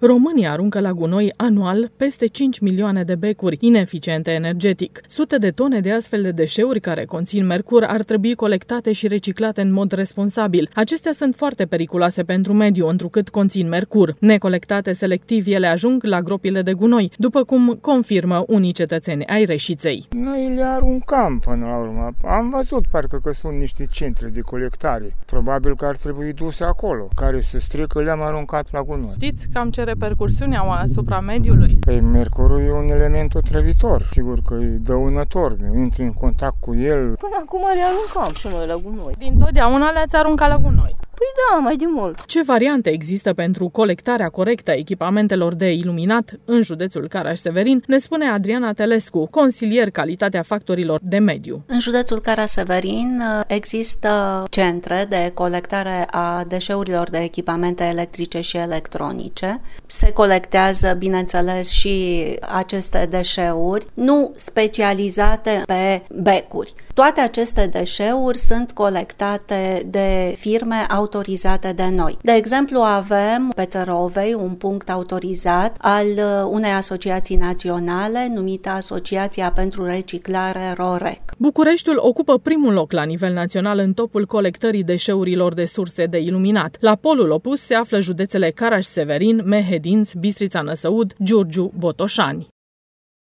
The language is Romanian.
România aruncă la gunoi anual peste 5 milioane de becuri ineficiente energetic. Sute de tone de astfel de deșeuri care conțin mercur ar trebui colectate și reciclate în mod responsabil. Acestea sunt foarte periculoase pentru mediu, întrucât conțin mercur. Necolectate selectiv, ele ajung la gropile de gunoi, după cum confirmă unii cetățeni ai Reșiței. Noi le aruncăm până la urmă. Am văzut parcă că sunt niște centre de colectare. Probabil că ar trebui duse acolo. Care se strică, le-am aruncat la gunoi. Știți cam ce repercursiuni au asupra mediului? Păi mercurul e un element otrăvitor. Sigur că e dăunător. Intri în contact cu el. Până acum le aruncam și noi la gunoi. Dintotdeauna le-ați aruncat la gunoi? Păi da, mai de mult. Ce variante există pentru colectarea corectă a echipamentelor de iluminat în județul Caraș-Severin, ne spune Adriana Telescu, consilier calitatea factorilor de mediu. În județul Caraș-Severin există centre de colectare a deșeurilor de echipamente electrice și electronice. Se colectează, bineînțeles, și aceste deșeuri, nu specializate pe becuri. Toate aceste deșeuri sunt colectate de firme autorizate de noi. De exemplu, avem pe Țărovei un punct autorizat al unei asociații naționale numită Asociația pentru Reciclare ROREC. Bucureștiul ocupă primul loc la nivel național în topul colectării deșeurilor de surse de iluminat. La polul opus se află județele Caraș-Severin, Mehedinți, Bistrița-Năsăud, Giurgiu, Botoșani.